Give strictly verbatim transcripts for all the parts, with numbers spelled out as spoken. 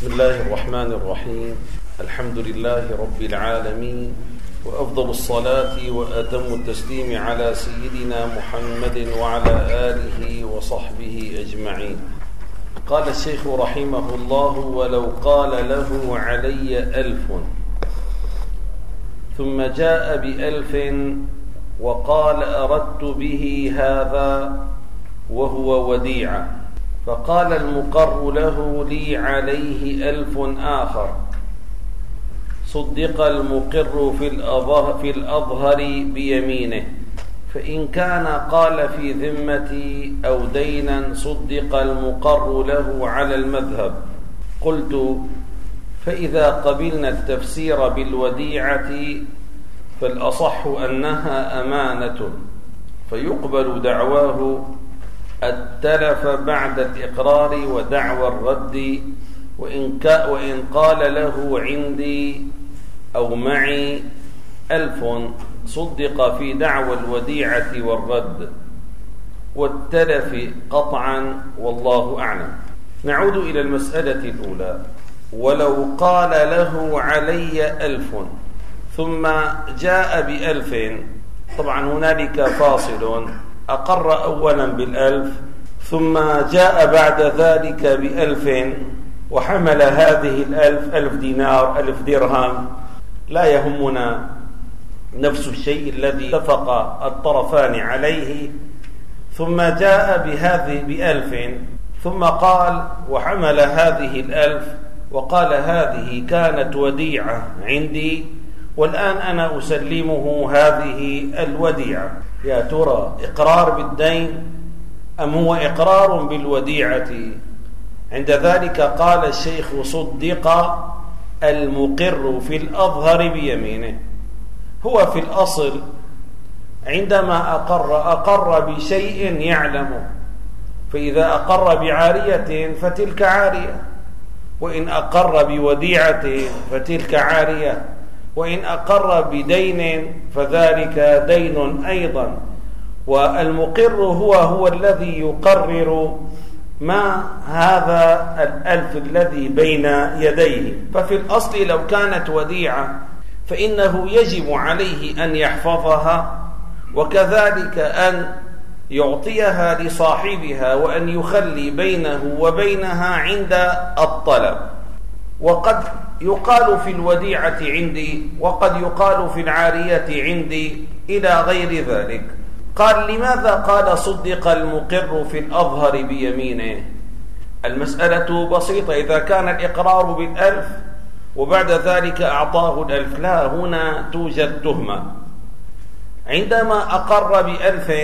بسم الله الرحمن الرحيم. الحمد لله رب العالمين، وأفضل الصلاة وأتم التسليم على سيدنا محمد وعلى آله وصحبه أجمعين. قال الشيخ رحمه الله: ولو قال له علي ألف ثم جاء بألف وقال أردت به هذا وهو وديعة، فقال المقر له لي عليه ألف آخر، صدق المقر في الأظهر بيمينه، فإن كان قال في ذمتي أو دينا صدق المقر له على المذهب. قلت: فإذا قبلنا التفسير بالوديعة فالأصح أنها أمانة، فيقبل دعواه التلف بعد الإقرار ودعوى الرد، وإن, وإن قال له عندي أو معي ألف صدق في دعوى الوديعة والرد والتلف قطعا، والله أعلم. نعود إلى المسألة الأولى: ولو قال له علي ألف ثم جاء بألف، طبعا هنالك فاصل، أقر أولا بالألف ثم جاء بعد ذلك بألف وحمل هذه الألف، ألف دينار ألف درهم، لا يهمنا نفس الشيء الذي اتفق الطرفان عليه، ثم جاء بهذه بألف ثم قال وحمل هذه الألف وقال هذه كانت وديعة عندي والآن أنا أسلمه هذه الوديعة. يا ترى إقرار بالدين أم هو إقرار بالوديعة؟ عند ذلك قال الشيخ: صدق المقر في الأظهر بيمينه. هو في الأصل عندما أقر أقر بشيء يعلمه، فإذا أقر بعارية فتلك عارية، وإن أقر بوديعة فتلك عارية، وإن أقر بدين فذلك دين أيضا. والمقر هو هو الذي يقرر ما هذا الألف الذي بين يديه. ففي الأصل لو كانت وديعة فإنه يجب عليه أن يحفظها، وكذلك أن يعطيها لصاحبها، وأن يخلي بينه وبينها عند الطلب. وقد يقال في الوديعة عندي، وقد يقال في العارية عندي، إلى غير ذلك. قال: لماذا قال صدق المقر في الأظهر بيمينه؟ المسألة بسيطة. إذا كان الإقرار بالألف وبعد ذلك أعطاه الألف، لا، هنا توجد تهمة. عندما أقر بألف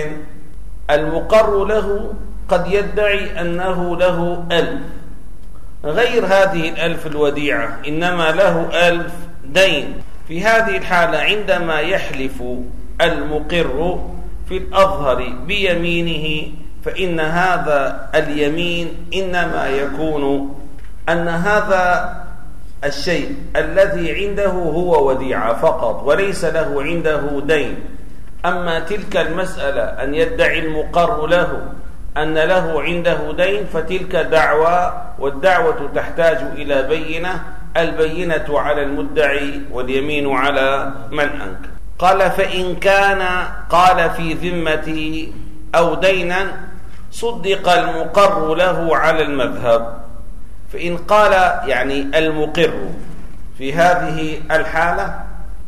المقر له قد يدعي أنه له ألف غير هذه الألف الوديعة، إنما له ألف دين. في هذه الحالة عندما يحلف المقر في الأظهر بيمينه فإن هذا اليمين إنما يكون أن هذا الشيء الذي عنده هو وديعة فقط وليس له عنده دين. أما تلك المسألة أن يدعي المقر له أن له عنده دين فتلك دعوى، والدعوة تحتاج إلى بينة، البينة على المدعي واليمين على من أنكر. قال: فإن كان قال في ذمتي أو دينا صدق المقر له على المذهب. فإن قال يعني المقر في هذه الحالة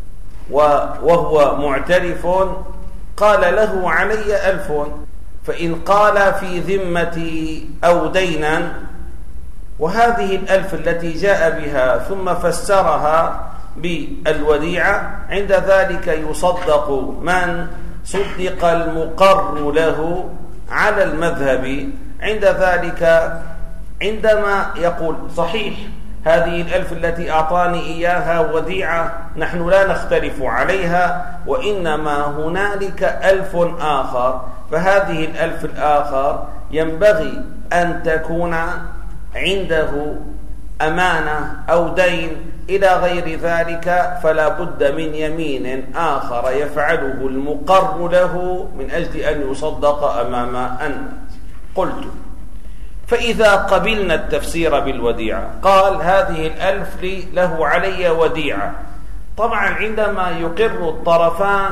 وهو معترف قال له علي ألف، فإن قال في ذمتي أو دينا، وهذه الألف التي جاء بها ثم فسرها بالوديعة، عند ذلك يصدق من صدق المقر له على المذهب. عند ذلك عندما يقول صحيح هذه الألف التي أعطاني إياها وديعة، نحن لا نختلف عليها، وإنما هنالك ألف آخر، فهذه الألف الآخر ينبغي أن تكون عنده أمانة أو دين إلى غير ذلك، فلا بد من يمين آخر يفعله المقر له من أجل أن يصدق أمام الناس. قلت: فإذا قبلنا التفسير بالوديعة، قال هذه الألف لي له علي وديعة. طبعا عندما يقر الطرفان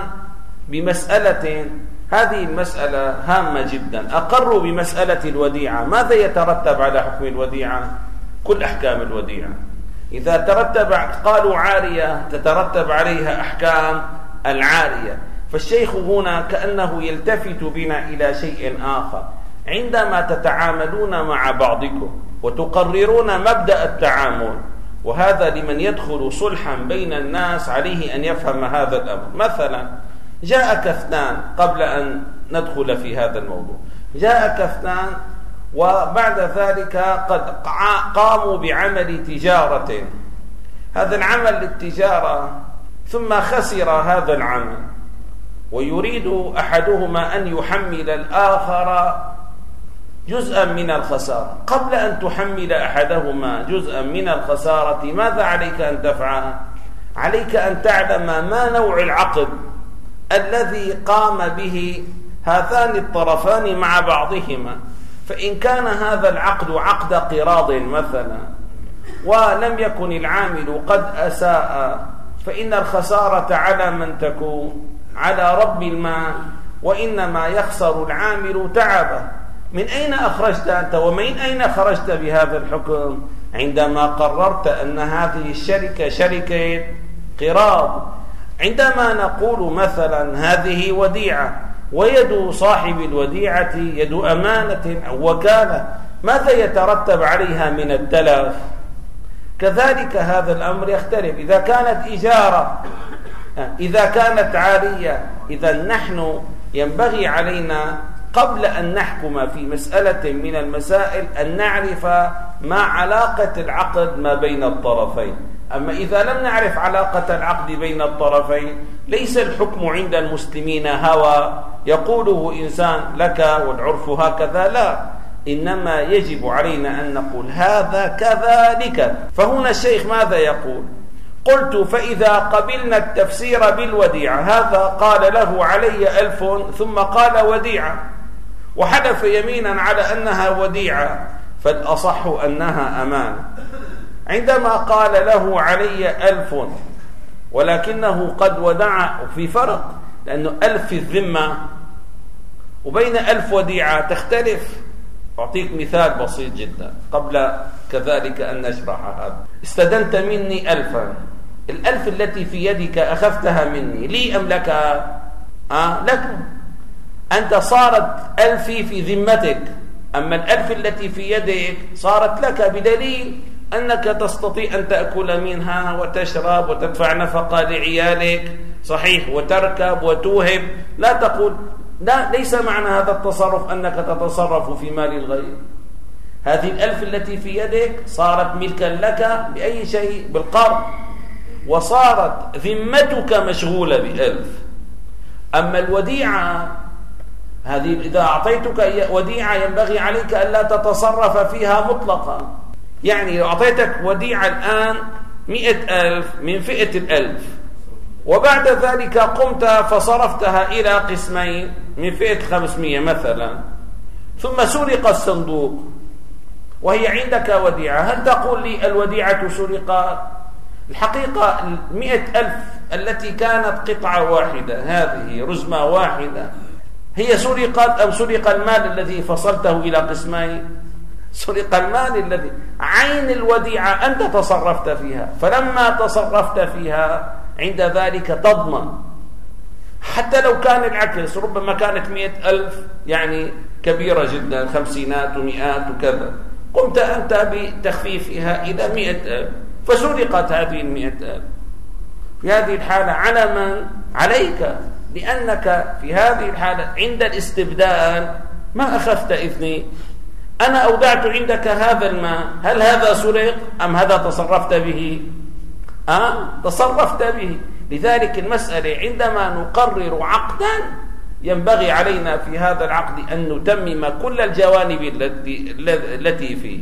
بمسألة، هذه المسألة هامة جدا، أقروا بمسألة الوديعة، ماذا يترتب على حكم الوديعة؟ كل أحكام الوديعة. إذا ترتب قالوا عارية تترتب عليها أحكام العارية. فالشيخ هنا كأنه يلتفت بنا إلى شيء آخر. عندما تتعاملون مع بعضكم وتقررون مبدأ التعامل، وهذا لمن يدخل صلحا بين الناس عليه أن يفهم هذا الأمر. مثلا جاءك اثنان، قبل أن ندخل في هذا الموضوع، جاءك اثنان وبعد ذلك قد قاموا بعمل تجارة، هذا العمل للتجارة ثم خسر هذا العمل، ويريد أحدهما أن يحمل الآخر جزءا من الخسارة. قبل أن تحمل أحدهما جزءا من الخسارة ماذا عليك أن تفعل؟ عليك أن تعلم ما نوع العقد الذي قام به هذان الطرفان مع بعضهما. فإن كان هذا العقد عقد قراض مثلا ولم يكن العامل قد أساء، فإن الخسارة على من تكون؟ على رب المال، وإنما يخسر العامل تعبه. من أين أخرجت أنت ومن أين خرجت بهذا الحكم؟ عندما قررت أن هذه الشركة شركة قراض. عندما نقول مثلا هذه وديعة، ويد صاحب الوديعة يد أمانة أو وكالة، ماذا يترتب عليها من التلف؟ كذلك هذا الأمر يختلف. إذا كانت إجارة، إذا كانت عارية، إذا نحن ينبغي علينا قبل أن نحكم في مسألة من المسائل أن نعرف ما علاقة العقد ما بين الطرفين. أما إذا لم نعرف علاقة العقد بين الطرفين، ليس الحكم عند المسلمين هوى يقوله إنسان لك والعرف هكذا، لا، إنما يجب علينا أن نقول هذا كذلك. فهنا الشيخ ماذا يقول؟ قلت فإذا قبلنا التفسير بالوديعة، هذا قال له علي ألف ثم قال وديعة وحلف يمينا على أنها وديعة، فالأصح أنها أمانة. عندما قال له علي ألف ولكنه قد ودع، في فرق، لأنه ألف في الذمة وبين ألف وديعة تختلف. أعطيك مثال بسيط جدا قبل كذلك أن نشرح هذا. استدنت مني ألفا، الألف التي في يدك أخذتها مني، لي أم لك؟ آه لك. أنت صارت ألفي في ذمتك، أما الألف التي في يدك صارت لك، بدليل أنك تستطيع أن تأكل منها وتشرب وتدفع نفقة لعيالك، صحيح، وتركب وتوهب. لا تقول لا، ليس معنى هذا التصرف أنك تتصرف في مال الغير. هذه الألف التي في يدك صارت ملكا لك بأي شيء؟ بالقرض، وصارت ذمتك مشغولة بألف. أما الوديعة هذه إذا أعطيتك وديعة ينبغي عليك أن لا تتصرف فيها مطلقا. يعني لو أعطيتك وديعة الآن مئة ألف من فئة الألف، وبعد ذلك قمت فصرفتها إلى قسمين من فئة خمسمية مثلا، ثم سرق الصندوق وهي عندك وديعة، هل تقول لي الوديعة سرقت؟ الحقيقة المئة ألف التي كانت قطعة واحدة، هذه رزمة واحدة، هي سرقت أم سرق المال الذي فصلته إلى قسمين؟ سرق المال الذي عين الوديعة أنت تصرفت فيها، فلما تصرفت فيها عند ذلك تضمن. حتى لو كان العكس، ربما كانت مئة ألف يعني كبيرة جدا، خمسينات ومئات وكذا، قمت أنت بتخفيفها إلى مئة ألف فسرقت هذه المئة ألف. في هذه الحالة على من؟ عليك، لأنك في هذه الحالة عند الاستبدال ما أخذت إذني، أنا أودعت عندك هذا المال، هل هذا سرق أم هذا تصرفت به؟ أه؟ تصرفت به. لذلك المسألة عندما نقرر عقدا ينبغي علينا في هذا العقد أن نتمم كل الجوانب التي, التي فيه.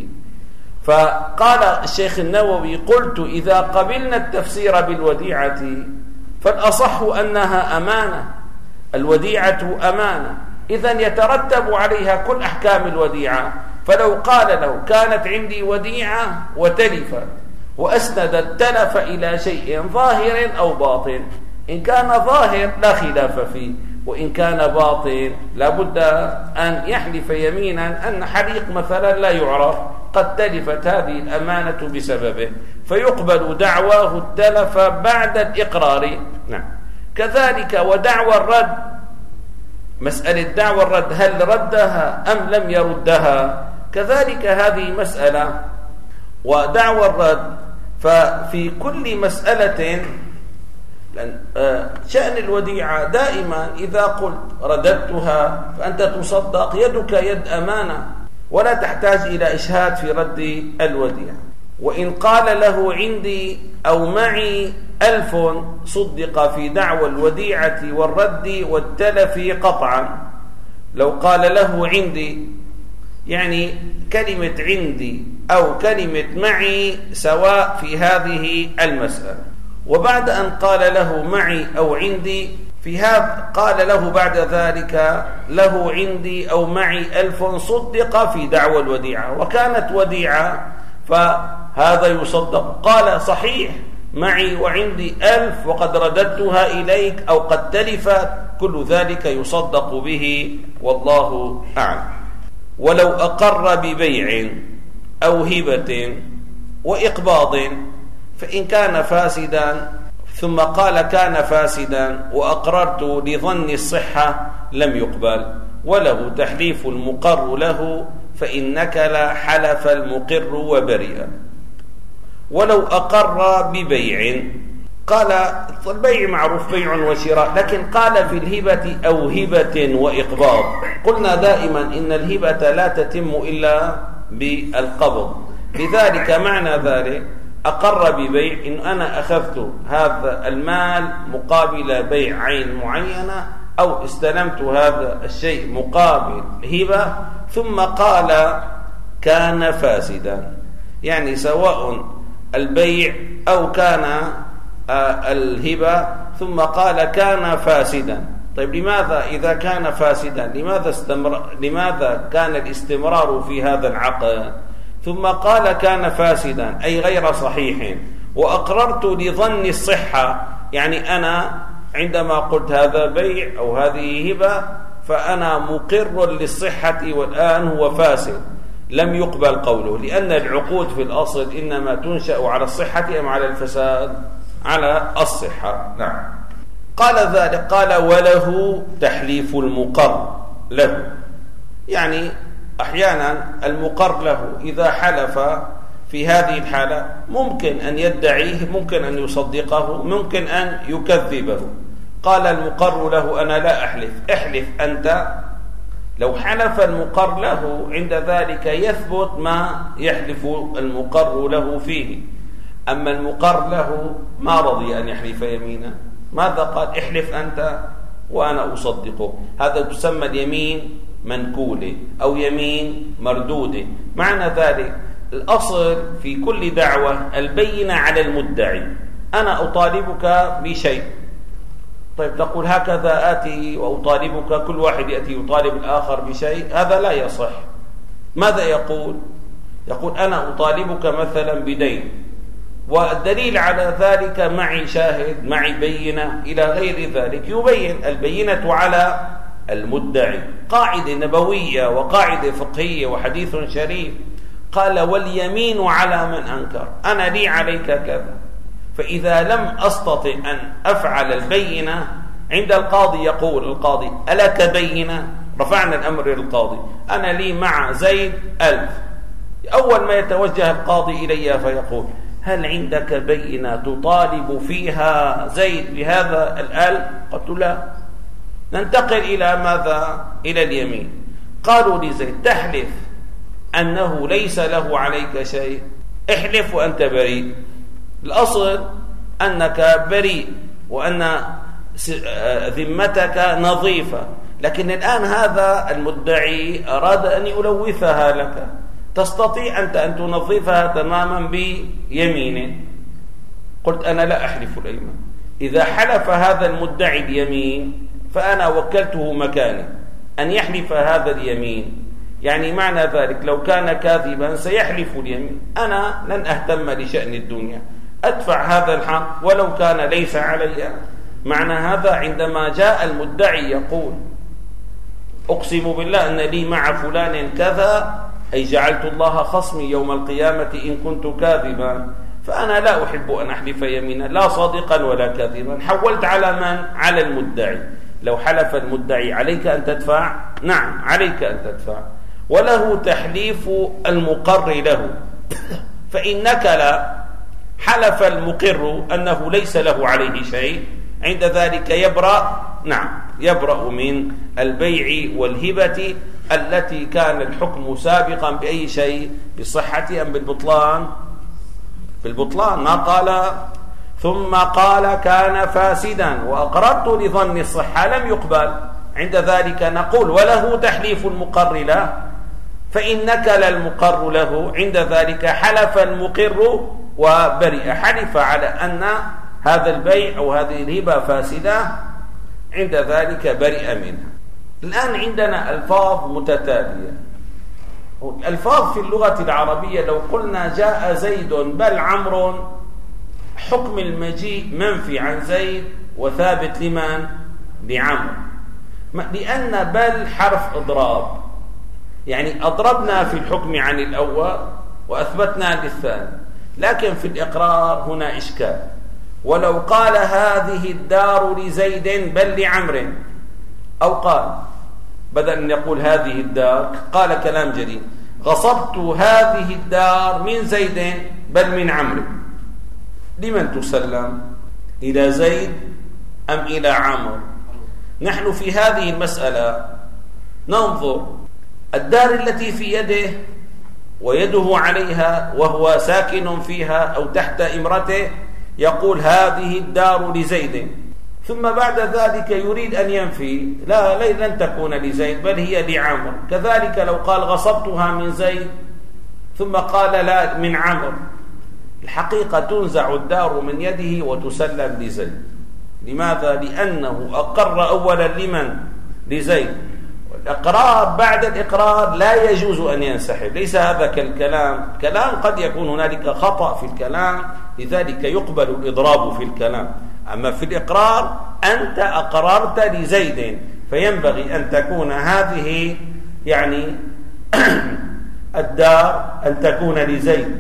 فقال الشيخ النووي قلت إذا قبلنا التفسير بالوديعة فالأصح أنها أمانة، الوديعة أمانة، إذن يترتب عليها كل أحكام الوديعة. فلو قال له كانت عندي وديعة وتلفت وأسند التلف إلى شيء ظاهر أو باطن، إن كان ظاهر لا خلاف فيه، وإن كان باطن لابد أن يحلف يمينا أن حريق مثلا لا يعرف قد تلفت هذه الأمانة بسببه، فيقبل دعواه التلف بعد الإقرار. نعم. كذلك ودعوى الرد، مسألة دعوى الرد هل ردها أم لم يردها، كذلك هذه مسألة. ودعوى الرد ففي كل مسألة شأن الوديعة دائما إذا قلت رددتها فأنت تصدق، يدك يد أمانة ولا تحتاج إلى إشهاد في رد الوديعة. وإن قال له عندي أو معي ألف صدق في دعوى الوديعة والرد والتلف قطعا. لو قال له عندي يعني كلمة عندي أو كلمة معي سواء في هذه المسألة، وبعد أن قال له معي أو عندي في هذا قال له بعد ذلك له عندي أو معي ألف صدق في دعوى الوديعة وكانت وديعة، فهذا يصدق. قال صحيح معي وعندي ألف وقد رددتها إليك أو قد تلفت، كل ذلك يصدق به والله أعلم. ولو أقر ببيع أو هبة وإقباض فإن كان فاسدا ثم قال كان فاسدا وأقررت لظن الصحة لم يقبل، وله تحليف المقر له فإن نكل حلف المقر وبرئ. ولو أقر ببيع، قال البيع معروف بيع وشراء، لكن قال في الهبة أو هبة وإقباض. قلنا دائما إن الهبة لا تتم إلا بالقبض، لذلك معنى ذلك أقر ببيع إن أنا أخذت هذا المال مقابل بيع عين معينة أو استلمت هذا الشيء مقابل هبة، ثم قال كان فاسدا، يعني سواء البيع أو كان الهبة ثم قال كان فاسدا. طيب لماذا إذا كان فاسدا لماذا استمر لماذا كان الاستمرار في هذا العقد؟ ثم قال كان فاسدا أي غير صحيح، وأقررت لظن الصحة، يعني أنا عندما قلت هذا بيع أو هذه هبة فأنا مقر للصحة والآن هو فاسد، لم يقبل قوله، لأن العقود في الأصل إنما تنشأ على الصحة أم على الفساد؟ على الصحة. نعم. قال ذلك قال وله تحليف المقر له، يعني أحيانا المقر له إذا حلف في هذه الحالة ممكن أن يدعيه، ممكن أن يصدقه، ممكن أن يكذبه. قال المقر له أنا لا أحلف، احلف أنت. لو حلف المقر له عند ذلك يثبت ما يحلف المقر له فيه. أما المقر له ما رضي أن يحلف يمينا، ماذا قال؟ احلف أنت وأنا أصدقه. هذا تسمى اليمين منكولة أو يمين مردودة. معنى ذلك الأصل في كل دعوة البينة على المدعي. أنا أطالبك بشيء، طيب تقول هكذا آتي وأطالبك، كل واحد يأتي يطالب الآخر بشيء، هذا لا يصح. ماذا يقول؟ يقول أنا أطالبك مثلا بدين، والدليل على ذلك معي شاهد، معي بينة، إلى غير ذلك. يبين البينة على المدعي، قاعدة نبوية وقاعدة فقهية وحديث شريف. قال واليمين على من أنكر، أنا لي عليك كذا، فإذا لم أستطع أن أفعل البينة عند القاضي يقول القاضي ألك بينة؟ رفعنا الأمر للقاضي، أنا لي مع زيد ألف. أول ما يتوجه القاضي إلي فيقول هل عندك بينة تطالب فيها زيد بهذا الألف؟ قلت لا. ننتقل إلى ماذا؟ إلى اليمين. قالوا لزيد تحلف أنه ليس له عليك شيء، احلف وأنت بريء. الأصل أنك بريء وأن ذمتك نظيفة، لكن الآن هذا المدعي أراد أن يلوثها لك، تستطيع أنت أن تنظفها تماما بيمينه. قلت أنا لا أحلف الأيمان. إذا حلف هذا المدعي اليمين فأنا وكلته مكاني أن يحلف هذا اليمين، يعني معنى ذلك لو كان كاذبا سيحلف اليمين، أنا لن أهتم لشأن الدنيا، أدفع هذا الحق ولو كان ليس علي. معنى هذا عندما جاء المدعي يقول أقسم بالله أن لي مع فلان كذا، أي جعلت الله خصمي يوم القيامة إن كنت كاذبا، فأنا لا أحب أن أحلف يمينا لا صادقا ولا كاذبا. حولت على من؟ على المدعي. لو حلف المدعي عليك أن تدفع؟ نعم عليك أن تدفع. وله تحليف المقر له، فإن نكل حلف المقر أنه ليس له عليه شيء، عند ذلك يبرأ، نعم يبرأ من البيع والهبة التي كان الحكم سابقا بأي شيء، بالصحة أم بالبطلان؟ بالبطلان. ما قال ثم قال كان فاسدا وأقررت لظن الصحة لم يقبل، عند ذلك نقول وله تحليف المقر له، فإن نكل المقر له عند ذلك حلف المقر وبرئ، حلف على أن هذا البيع أو هذه الهبة فاسدة، عند ذلك برئ منها. الآن عندنا ألفاظ متتالية. الألفاظ في اللغة العربية لو قلنا جاء زيد بل عمرو، حكم المجيء منفي عن زيد وثابت لمن؟ لعمرو، لأن بل حرف إضراب، يعني أضربنا في الحكم عن الأول وأثبتنا للثاني. لكن في الإقرار هنا إشكال. ولو قال هذه الدار لزيد بل لعمرو، أو قال بدل أن يقول هذه الدار قال كلام جديد، غصبت هذه الدار من زيد بل من عمرو، لمن تسلم؟ إلى زيد أم إلى عمرو؟ نحن في هذه المسألة ننظر الدار التي في يده ويده عليها وهو ساكن فيها أو تحت إمرته، يقول هذه الدار لزيد، ثم بعد ذلك يريد أن ينفي، لا لن تكون لزيد بل هي لعمر. كذلك لو قال غصبتها من زيد ثم قال لا من عمر، الحقيقة تنزع الدار من يده وتسلم لزيد. لماذا؟ لأنه أقر أولا لمن؟ لزيد. والإقرار بعد الإقرار لا يجوز أن ينسحب، ليس هذا كالكلام. كلام قد يكون هنالك خطأ في الكلام، لذلك يقبل الإضراب في الكلام. أما في الإقرار أنت أقررت لزيد، فينبغي أن تكون هذه يعني الدار أن تكون لزيد.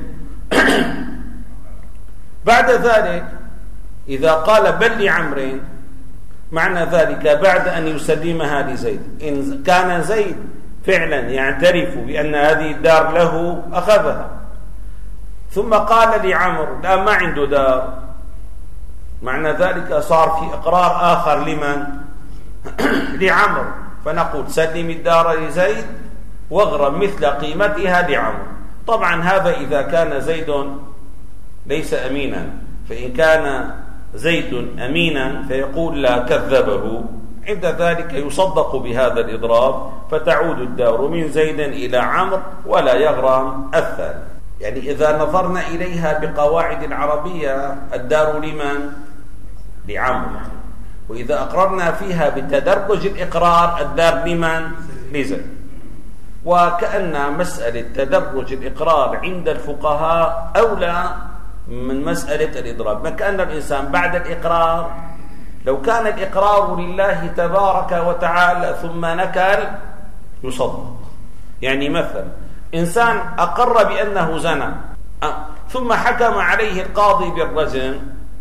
بعد ذلك إذا قال بل لعمرو، معنى ذلك بعد أن يسلمها لزيد، إن كان زيد فعلا يعترف بأن هذه الدار له أخذها، ثم قال لعمرو لا ما عنده دار، معنى ذلك صار في إقرار آخر لمن؟ لعمرو، فنقول سلم الدار لزيد واغرم مثل قيمتها لعمرو. طبعا هذا إذا كان زيد ليس أمينا، فإن كان زيد أمينا فيقول لا كذبه، عند ذلك يصدق بهذا الإضراب، فتعود الدار من زيد إلى عمرو ولا يغرم الثاني. يعني إذا نظرنا إليها بقواعد العربية الدار لمن؟ لعمرو. وإذا أقررنا فيها بتدرج الإقرار الدار لمن؟ لزيد. وكأن مسألة تدرج الإقرار عند الفقهاء أولى من مسألة الإضراب. كأن الإنسان بعد الإقرار لو كان الإقرار لله تبارك وتعالى ثم نكل يصدق. يعني مثلا إنسان أقر بأنه زنى ثم حكم عليه القاضي بالرجم،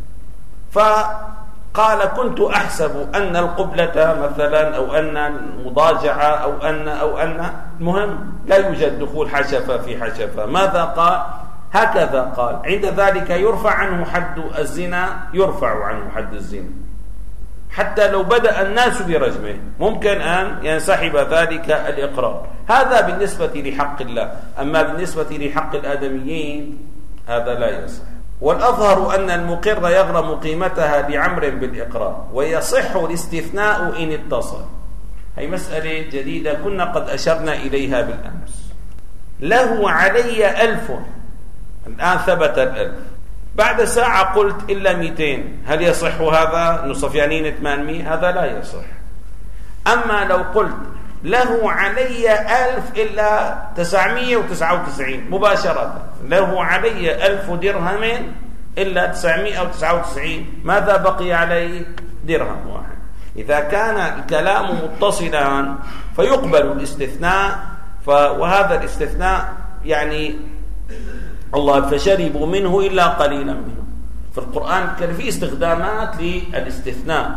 فقال كنت أحسب أن القبلة مثلا أو أن المضاجعة أو أن أو أن المهم لا يوجد دخول حشفة في حشفة. ماذا قال؟ هكذا قال. عند ذلك يرفع عنه حد الزنا، يرفع عنه حد الزنا حتى لو بدأ الناس برجمه، ممكن أن ينسحب ذلك الإقرار. هذا بالنسبة لحق الله. أما بالنسبة لحق الآدميين هذا لا يصح. والأظهر أن المقر يغرم قيمتها لعمر بالإقرار، ويصح الاستثناء إن اتصل. هي مسألة جديدة كنا قد أشرنا إليها بالأمس. له علي ألف، الآن ثبت الألف، بعد ساعة قلت إلا مئتين، هل يصح هذا؟ نصفيانين ثمانمائة، هذا لا يصح. أما لو قلت له علي ألف إلا تسعمائة وتسعة وتسعين مباشرة، له علي ألف درهم إلا تسعمائة وتسعة وتسعين، ماذا بقي عليه؟ درهم واحد. إذا كان الكلام متصلا فيقبل الاستثناء، وهذا الاستثناء يعني الله فشربوا منه إلا قليلا منه. في القرآن كان في استخدامات للاستثناء.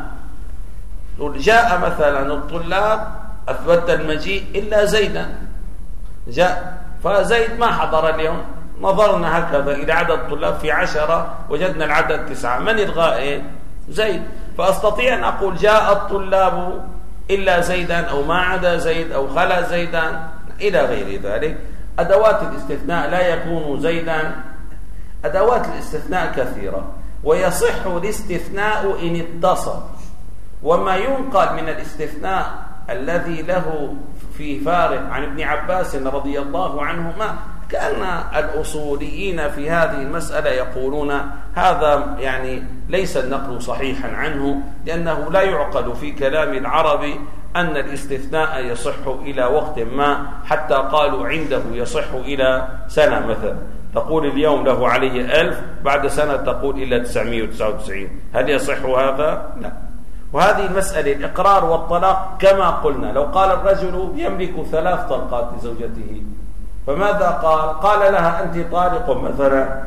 جاء مثلا الطلاب أثبت المجيء إلا زيدا، جاء فزيد ما حضر اليوم، نظرنا هكذا إلى عدد الطلاب في عشرة وجدنا العدد تسعة، من الغائب؟ زيد. فأستطيع أن أقول جاء الطلاب إلا زيدا أو ما عدا زيد أو خلا زيدا إلى غير ذلك. أدوات الاستثناء لا يكون زيدا، أدوات الاستثناء كثيرة، ويصح الاستثناء إن اتصل. وما ينقل من الاستثناء الذي له في فارق عن ابن عباس رضي الله عنهما، كأن الأصوليين في هذه المسألة يقولون هذا يعني ليس النقل صحيحا عنه، لأنه لا يعقل في كلام العرب أن الاستثناء يصح إلى وقت ما، حتى قالوا عنده يصح إلى سنة مثلا، تقول اليوم له علي ألف، بعد سنة تقول إلا تسعمائة وتسعة وتسعين، هل يصح هذا؟ لا. وهذه المسألة الإقرار والطلاق كما قلنا، لو قال الرجل يملك ثلاث طلقات لزوجته، فماذا قال؟ قال لها أنت طالق مثلا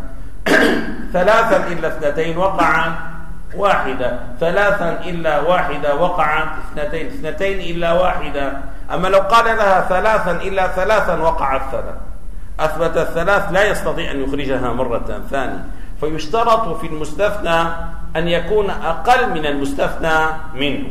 ثلاثا إلا اثنتين وقعت واحدة، ثلاثا إلا واحدة وقعت اثنتين، اثنتين إلا واحدة. أما لو قال لها ثلاثا إلا ثلاثا وقعت ثلاث، أثبت الثلاث لا يستطيع أن يخرجها مرة ثانية. فيشترط في المستثنى أن يكون أقل من المستثنى منه.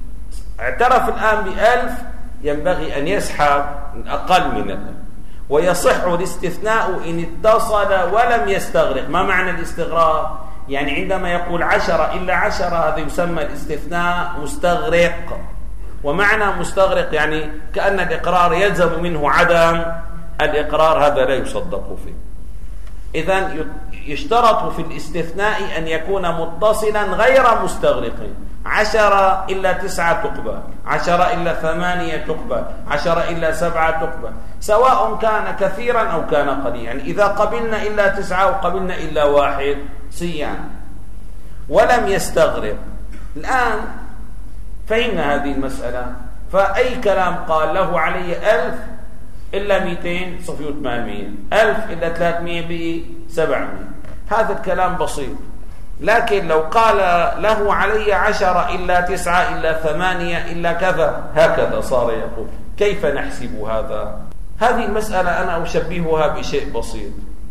اعترف الآن بألف، ينبغي أن يسحب أقل من الألف. ويصح الاستثناء إن اتصل ولم يستغرق. ما معنى الاستغراق؟ يعني عندما يقول عشرة إلا عشرة هذا يسمى الاستثناء مستغرق. ومعنى مستغرق يعني كأن الإقرار يلزم منه عدم الإقرار، هذا لا يصدق فيه. إذن يشترط في الاستثناء أن يكون متصلا غير مستغرق. عشرة إلا تسعة تقبل، عشرة إلا ثمانية تقبل، عشرة إلا سبعة تقبل، سواء كان كثيرا أو كان قليلا. يعني إذا قبلنا إلا تسعة وقبلنا إلا واحد صيان. ولم يستغرق. الآن فهمنا هذه المسألة. فأي كلام قال له علي ألف إلا مئتين صفي وثمانمائة، ألف إلا ثلاثمائة بي سبعمائة، هذا الكلام بسيط. لكن لو قال له علي عشرة إلا تسعة إلا ثمانية إلا كذا، هكذا صار يقول. كيف نحسب هذا؟ هذه المسألة أنا أشبهها بشيء بسيط.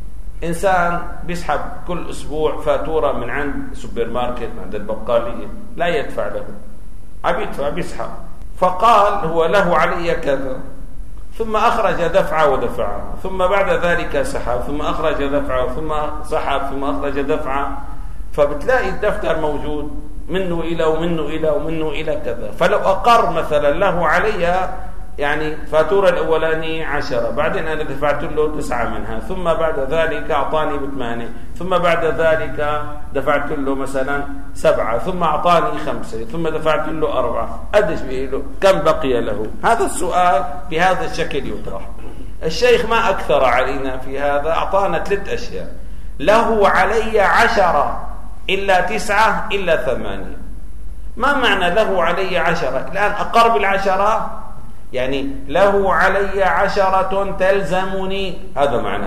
إنسان بيسحب كل أسبوع فاتورة من عند سوبر ماركت، عند البقالية، لا يدفع له، عبيدفع بيسحب، فقال هو له علي كذا، ثم أخرج دفعة ودفعة، ثم بعد ذلك سحب، ثم أخرج دفعة، ثم سحب، ثم أخرج دفعة، فبتلاقي الدفتر موجود منه إلى ومنه إلى ومنه إلى كذا. فلو أقر مثلا له علي يعني فاتورة الأولانية عشرة، بعدين أنا دفعت له تسعة منها، ثم بعد ذلك أعطاني بثمانية، ثم بعد ذلك دفعت له مثلا سبعة، ثم أعطاني خمسة، ثم دفعت له أربعة، قديش بقي له؟ كم بقي له؟ هذا السؤال بهذا الشكل يطرح. الشيخ ما أكثر علينا في هذا، أعطانا ثلاث أشياء. له علي عشرة إلا تسعة إلا ثمانية. ما معنى له علي عشرة؟ الآن أقر بالعشرة، يعني له علي عشرة تلزمني، هذا معناه.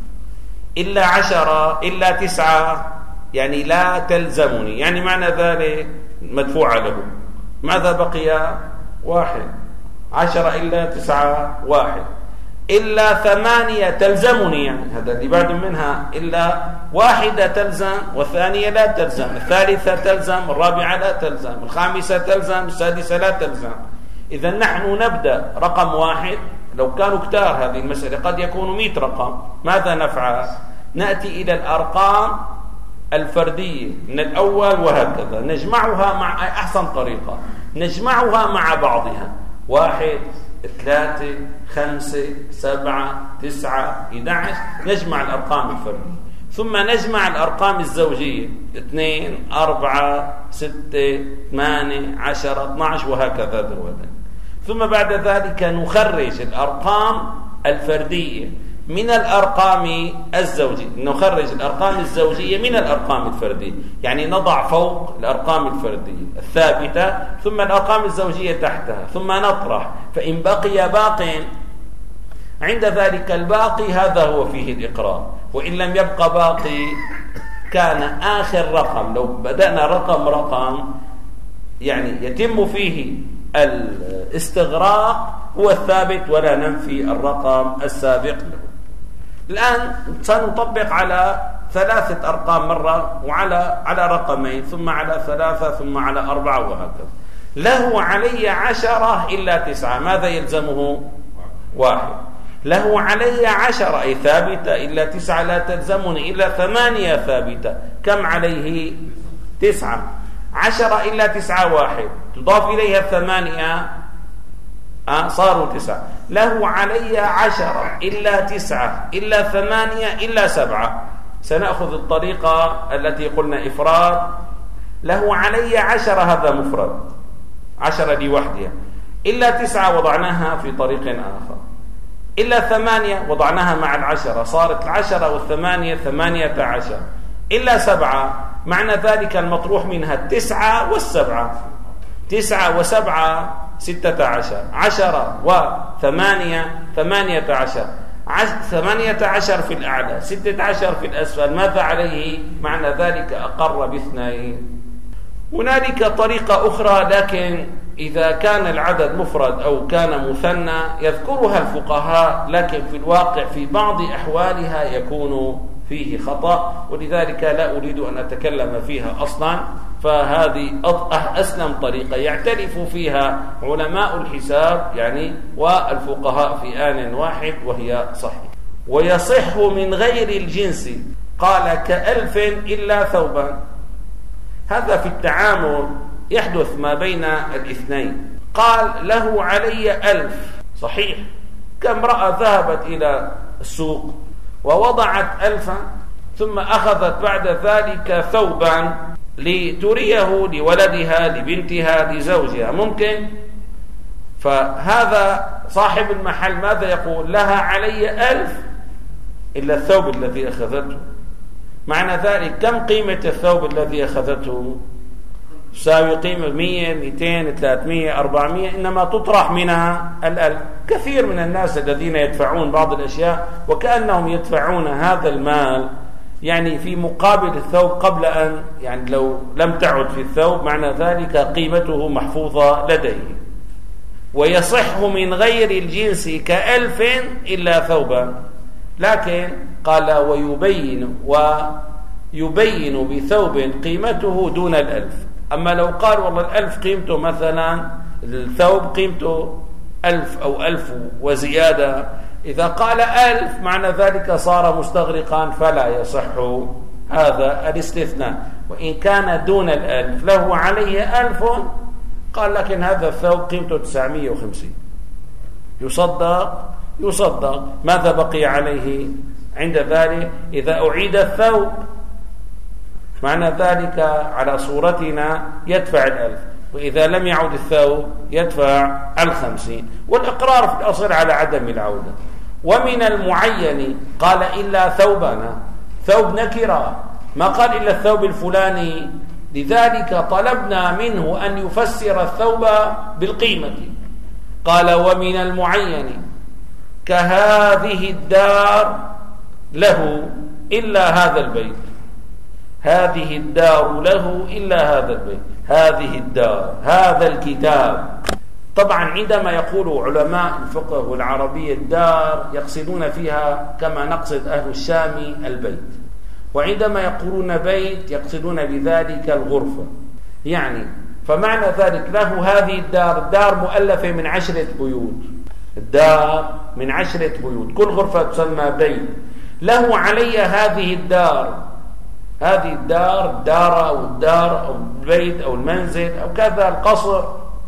إلا عشرة إلا تسعة يعني لا تلزمني، يعني معنى ذلك مدفوع له. ماذا بقي؟ واحد. عشرة إلا تسعة واحد. إلا ثمانية تلزمني، يعني هذا اللي بعد منها. إلا واحدة تلزم، والثانية لا تلزم، الثالثة تلزم، الرابعة لا تلزم، الخامسة تلزم، السادسة لا تلزم. إذا نحن نبدأ رقم واحد. لو كانوا كتار هذه المسألة قد يكون مئة رقم، ماذا نفعل؟ نأتي إلى الأرقام الفردية من الأول وهكذا، نجمعها مع أحسن طريقة، نجمعها مع بعضها. واحد، ثلاثة، خمسة، سبعة، تسعة، إحدى عشر، نجمع الأرقام الفردية. ثم نجمع الأرقام الزوجية، اثنين، أربعة، ستة، ثمانية، عشرة، اثنى عشر، وهكذا دورة. ثم بعد ذلك نخرج الأرقام الفردية من الأرقام الزوجية، نخرج الأرقام الزوجية من الأرقام الفردية، يعني نضع فوق الأرقام الفردية الثابتة ثم الأرقام الزوجية تحتها، ثم نطرح، فإن بقي باق عند ذلك الباقي هذا هو فيه الإقرار، وإن لم يبقى باقي كان آخر رقم، لو بدأنا رقم رقم يعني يتم فيه الاستغراق هو الثابت ولا ننفي الرقم السابق له. الآن سنطبق على ثلاثة أرقام مرة، وعلى على رقمين، ثم على ثلاثة، ثم على أربعة، وهكذا. له علي عشرة إلا تسعة، ماذا يلزمه؟ واحد. له علي عشرة أي ثابتة إلا تسعة لا تلزمني، إلا ثمانية ثابتة، كم عليه؟ تسعة. عشرة إلا تسعة واحد، تضاف إليها الثمانية آه صاروا تسعة. له علي عشرة إلا تسعة إلا ثمانية إلا سبعة. سنأخذ الطريقة التي قلنا إفراد. له علي عشرة هذا مفرد، عشرة دي وحدها، إلا تسعة وضعناها في طريق آخر، إلا ثمانية وضعناها مع العشرة، صارت العشرة والثمانية ثمانية عشر، إلا سبعة معنى ذلك المطروح منها التسعة والسبعة، تسعة وسبعة ستة عشر، عشرة وثمانية ثمانية عشر، ثمانية عشر في الأعلى، ستة عشر في الأسفل، ماذا عليه؟ معنى ذلك أقر باثنين. هنالك طريقة أخرى، لكن إذا كان العدد مفرد أو كان مثنى يذكرها الفقهاء، لكن في الواقع في بعض أحوالها يكون فيه خطأ، ولذلك لا أريد أن أتكلم فيها أصلا، فهذه أسلم طريقة يعترف فيها علماء الحساب يعني والفقهاء في آن واحد، وهي صحيح. ويصح من غير الجنس، قال كألف إلا ثوبا. هذا في التعامل يحدث ما بين الاثنين. قال له علي ألف، صحيح، كامرأة ذهبت إلى السوق ووضعت ألفا، ثم أخذت بعد ذلك ثوبا لتريه لولدها لبنتها لزوجها، ممكن؟ فهذا صاحب المحل ماذا يقول؟ لها علي ألف إلا الثوب الذي أخذته. معنى ذلك كم قيمة الثوب الذي أخذته؟ تساوي قيمة مية مئتين ثلاثمية أربعمية، إنما تطرح منها الألف. كثير من الناس الذين يدفعون بعض الأشياء وكأنهم يدفعون هذا المال يعني في مقابل الثوب قبل أن يعني لو لم تعد في الثوب، معنى ذلك قيمته محفوظة لديه. ويصح من غير الجنس كألف إلا ثوبا، لكن قال ويبين ويبين بثوب قيمته دون الألف. أما لو قال والله الألف قيمته مثلا، الثوب قيمته ألف أو ألف وزيادة، إذا قال ألف معنى ذلك صار مستغرقا، فلا يصح هذا الاستثناء. وإن كان دون الألف له عليه ألف، قال لكن هذا الثوب قيمته تسعمية وخمسين، يصدق يصدق. ماذا بقي عليه عند ذلك؟ إذا أعيد الثوب معنى ذلك على صورتنا يدفع الألف، وإذا لم يعود الثوب يدفع الخمسين، والإقرار في الأصل على عدم العودة. ومن المعين قال إلا ثوبنا، ثوب نكرة، ما قال إلا الثوب الفلاني، لذلك طلبنا منه أن يفسر الثوب بالقيمة. قال ومن المعين كهذه الدار له إلا هذا البيت، هذه الدار له إلا هذا البيت، هذه الدار، هذا الكتاب. طبعا عندما يقول علماء الفقه والعربية الدار يقصدون فيها كما نقصد أهل الشام البيت، وعندما يقولون بيت يقصدون بذلك الغرفة. يعني فمعنى ذلك له هذه الدار، الدار مؤلفة من عشرة بيوت، الدار من عشرة بيوت، كل غرفة تسمى بيت. له علي هذه الدار، هذه الدار، الدار أو الدار أو البيت أو المنزل أو كذا القصر.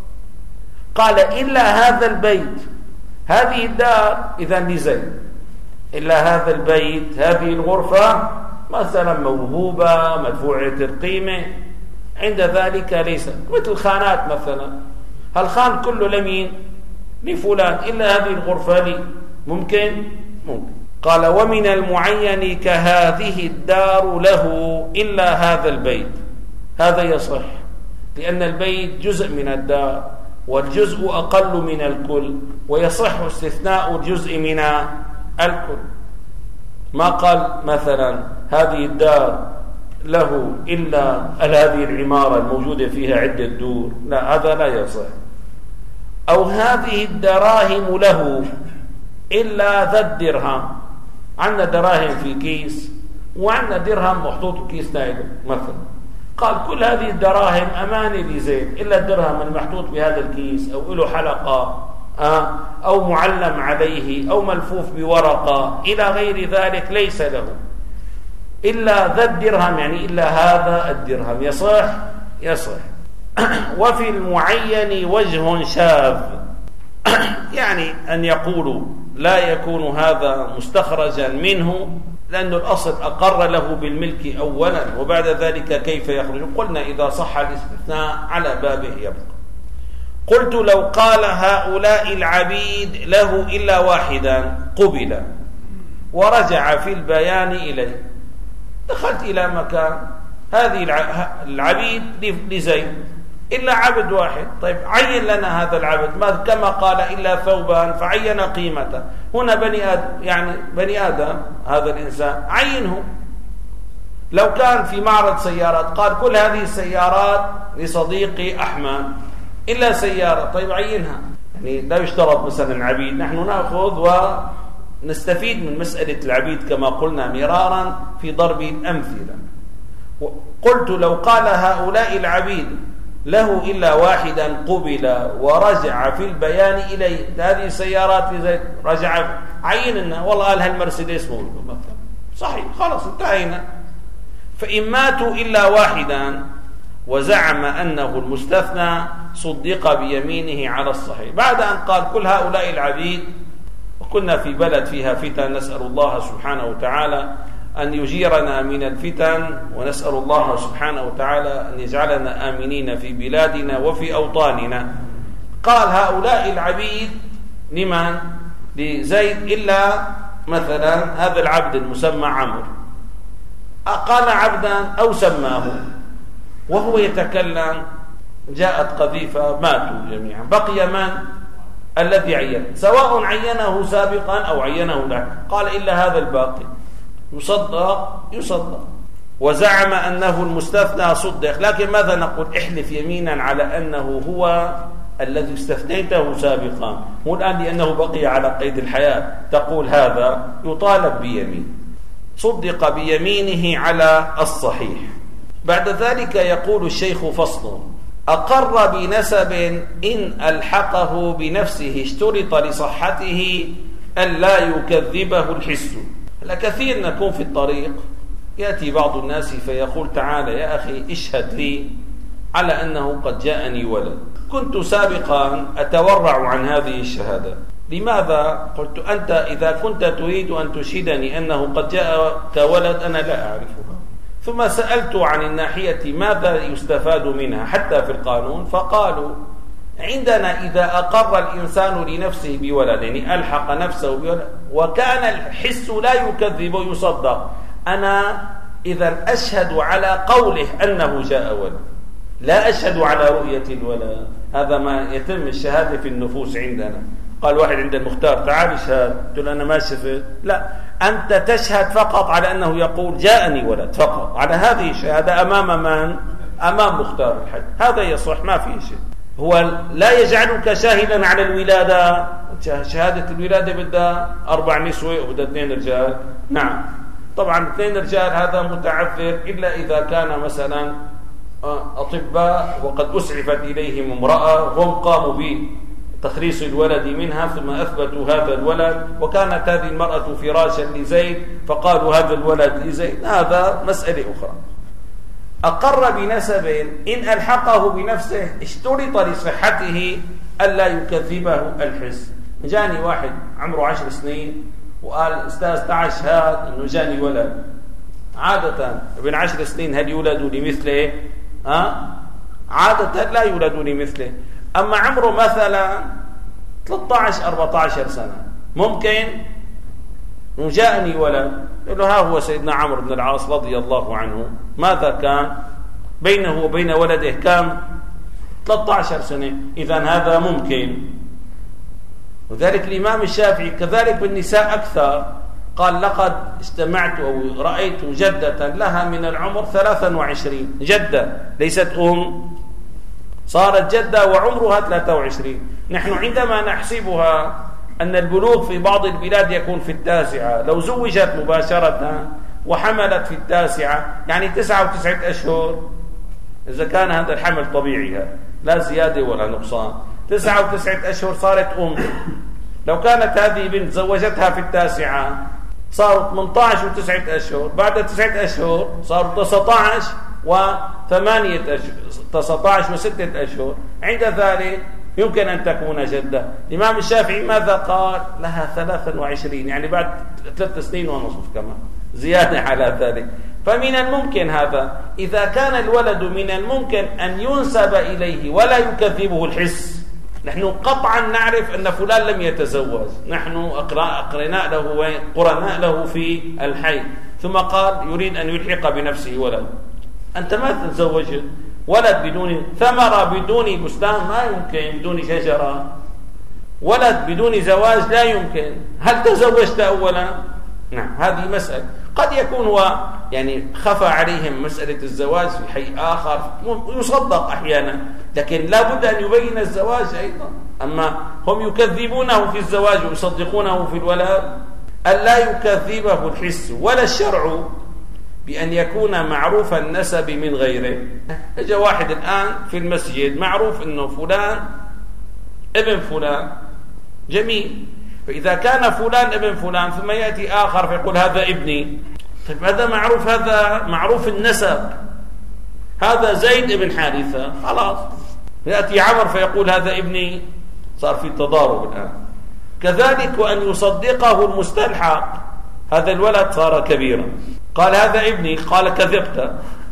قال إلا هذا البيت، هذه الدار إذا لزيد، إلا هذا البيت، هذه الغرفة مثلا موهوبة مدفوعة القيمة، عند ذلك ليس مثل خانات مثلا، هالخان كله لمين؟ لفلان إلا هذه الغرفة لي، ممكن؟ ممكن. قال ومن المعين كهذه الدار له إلا هذا البيت، هذا يصح لأن البيت جزء من الدار والجزء أقل من الكل، ويصح استثناء الجزء من الكل. ما قال مثلا هذه الدار له إلا هذه العمارة الموجودة فيها عدة دور، لا، هذا لا يصح. أو هذه الدراهم له إلا ذا الدرهم، عندنا دراهم في كيس وعندنا درهم محطوط بكيس نايلون مثلا، قال كل هذه الدراهم أمانة لزيد إلا الدرهم المحطوط بهذا الكيس أو له حلقة أو معلم عليه أو ملفوف بورقة إلى غير ذلك ليس له إلا ذا الدرهم، يعني إلا هذا الدرهم. يصح؟ يصح. وفي المعين وجه شاذ، يعني أن يقولوا لا يكون هذا مستخرجا منه لأن الأصل أقر له بالملك أولا وبعد ذلك كيف يخرج. قلنا إذا صح الاستثناء على بابه يبقى. قلت لو قال هؤلاء العبيد له إلا واحدا قبل ورجع في البيان إليه. دخلت إلى مكان هذه العبيد لزيد إلا عبد واحد، طيب عين لنا هذا العبد، ما كما قال إلا ثوبان فعين قيمته. هنا بني آدم، يعني بني آدم هذا الإنسان عينه. لو كان في معرض سيارات قال كل هذه السيارات لصديقي أحمد إلا سيارة، طيب عينها. يعني لا يشترط مثلا عبيد، نحن نأخذ ونستفيد من مسألة العبيد كما قلنا مرارا في ضرب الأمثلة. قلت لو قال هؤلاء العبيد له إلا واحدا قبل ورجع في البيان إليه، هذه السيارات لزيد رجع عين لنا والله قال هالمرسيدس موجود مثلا، صحيح خلاص انتهينا. فإن ماتوا إلا واحدا وزعم أنه المستثنى صدق بيمينه على الصحيح. بعد أن قال كل هؤلاء العبيد، وكنا في بلد فيها فتن، نسأل الله سبحانه وتعالى أن يجيرنا من الفتن، ونسأل الله سبحانه وتعالى أن يجعلنا آمنين في بلادنا وفي أوطاننا. قال هؤلاء العبيد لمن؟ لزيد إلا مثلا هذا العبد المسمى عمرو، قال عبدا أو سماه وهو يتكلم، جاءت قذيفة ماتوا جميعا، بقي من؟ الذي عين، سواء عينه سابقا أو عينه لا، قال إلا هذا الباقي يصدق يصدق. وزعم أنه المستثنى صدق، لكن ماذا نقول؟ احلف يمينا على أنه هو الذي استثنيته سابقا، مو الآن لأنه بقي على قيد الحياة تقول هذا، يطالب بيمين. صدق بيمينه على الصحيح. بعد ذلك يقول الشيخ فصل: أقر بنسب إن ألحقه بنفسه اشترط لصحته أن لا يكذبه الحس. لكثير نكون في الطريق يأتي بعض الناس فيقول تعالى يا أخي اشهد لي على أنه قد جاءني ولد، كنت سابقا أتورع عن هذه الشهادة. لماذا؟ قلت أنت إذا كنت تريد أن تشهدني أنه قد جاءك ولد أنا لا أعرفها. ثم سألت عن الناحية ماذا يستفاد منها حتى في القانون، فقالوا عندنا إذا أقر الإنسان لنفسه بولد، يعني ألحق نفسه بولد وكان الحس لا يكذب يصدق، أنا إذا أشهد على قوله أنه جاء ولد، لا أشهد على رؤية الولد. هذا ما يتم الشهادة في النفوس عندنا. قال واحد عند المختار تعال اشهد، قلت له أنا ما شفت. لا، أنت تشهد فقط على أنه يقول جاءني ولد فقط، على هذه الشهادة أمام من؟ أمام مختار الحج. هذا يصح ما فيه شيء. هو لا يجعلك شاهدا على الولادة، شهادة الولادة بدها أربع نسوة وبدها اثنين رجال. نعم طبعا اثنين رجال هذا متعذر، إلا إذا كان مثلا أطباء وقد أسعفت إليهم امرأة هم قاموا بتخليص الولد منها ثم أثبتوا هذا الولد وكانت هذه المرأة فراشا لزيد فقالوا هذا الولد لزيد، هذا مسألة أخرى. أقر بنسب إن ألحقه بنفسه اشترط لصحته ألا يكذبه الحس. جاني واحد عمره عشر سنين وقال أستاذ تعال شهاد إنه جاني ولد. عادة ابن عشر سنين هل يولد لمثله؟ ها؟ عادة لا يولد لمثله. أما عمره مثلا ثلاثة عشر أربعة عشر سنة، ممكن جاءني ولد يقول له ها هو سيدنا عمرو بن العاص رضي الله عنه، ماذا كان بينه وبين ولده؟ كم؟ ثلاثة عشر سنة. إذن هذا ممكن. وذلك الإمام الشافعي كذلك بالنساء أكثر، قال لقد استمعت أو رأيت جدة لها من العمر ثلاثا وعشرين، جدة ليست أم، صارت جدة وعمرها ثلاثة وعشرين. نحن عندما نحسبها أن البلوغ في بعض البلاد يكون في التاسعة، لو زوجت مباشرة وحملت في التاسعة يعني تسعة وتسعة أشهر، إذا كان هذا الحمل طبيعي لا زيادة ولا نقصان، تسعة وتسعة أشهر صارت أم. لو كانت هذه بنت زوجتها في التاسعة صاروا ثمانية عشر وتسعة أشهر، بعد تسعة أشهر صاروا تسعة عشر وثمانية أشهر، تسعة عشر وستة أشهر، عند ذلك يمكن أن تكون جدة. الإمام الشافعي ماذا قال؟ لها ثلاثا وعشرين، يعني بعد ثلاث سنين ونصف كمان زيادة على ذلك. فمن الممكن هذا، إذا كان الولد من الممكن أن ينسب إليه ولا يكذبه الحس. نحن قطعا نعرف أن فلان لم يتزوج، نحن أقرناء له قرناء له في الحي، ثم قال يريد أن يلحق بنفسه ولد. أنت ما تتزوج ولد بدون ثمرة، بدون بستان ما يمكن، بدون شجرة، ولد بدون زواج لا يمكن. هل تزوجت أولا؟ نعم، هذه مسألة. قد يكون هو يعني خفى عليهم مسألة الزواج في حي آخر، يصدق أحيانا، لكن لا بد أن يبين الزواج أيضا. أما هم يكذبونه في الزواج ويصدقونه في الولد، ألا يكذبه الحس ولا الشرع بأن يكون معروف النسب من غيره. اجى واحد الآن في المسجد معروف أنه فلان ابن فلان، جميل، فإذا كان فلان ابن فلان ثم يأتي آخر فيقول هذا ابني، طيب هذا معروف، هذا معروف النسب، هذا زيد ابن حارثة، خلاص. يأتي عمر فيقول هذا ابني، صار في تضارب الآن. كذلك وأن يصدقه المستلحق، هذا الولد صار كبيرا، قال هذا ابني، قال كذبت،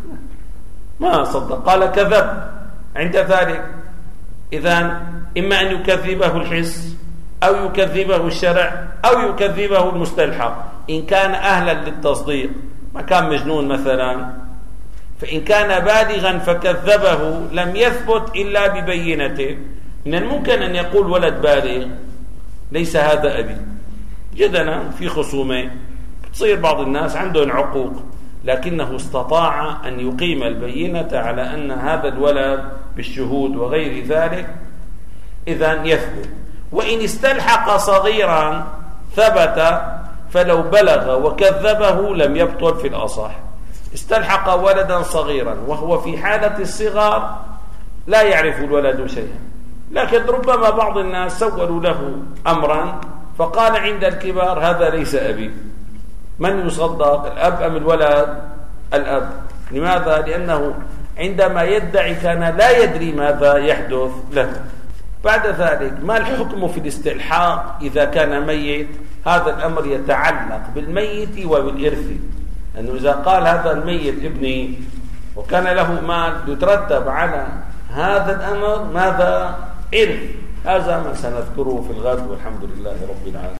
ما صدق، قال كذب. عند ذلك إذن إما أن يكذبه الحس أو يكذبه الشرع أو يكذبه المستلحق. إن كان أهلا للتصديق، ما كان مجنون مثلا، فإن كان بالغا فكذبه لم يثبت إلا ببينته. من الممكن أن يقول ولد بالغ ليس هذا أبي، جدنا في خصومة تصير بعض الناس عندهم عقوق، لكنه استطاع أن يقيم البينة على أن هذا الولد بالشهود وغير ذلك، إذن يثبت. وإن استلحق صغيرا ثبت، فلو بلغ وكذبه لم يبطل في الأصح. استلحق ولدا صغيرا وهو في حالة الصغر لا يعرف الولد شيئا، لكن ربما بعض الناس سولوا له أمرا فقال عند الكبار هذا ليس أبي. من يصدق، الأب أم الولد؟ الأب. لماذا؟ لأنه عندما يدعي كان لا يدري ماذا يحدث له. بعد ذلك ما الحكم في الاستلحاق إذا كان ميت؟ هذا الأمر يتعلق بالميت وبالإرث، أنه إذا قال هذا الميت ابني وكان له مال يترتب على هذا الأمر ماذا؟ إرث. هذا ما سنذكره في الغد، والحمد لله رب العالمين.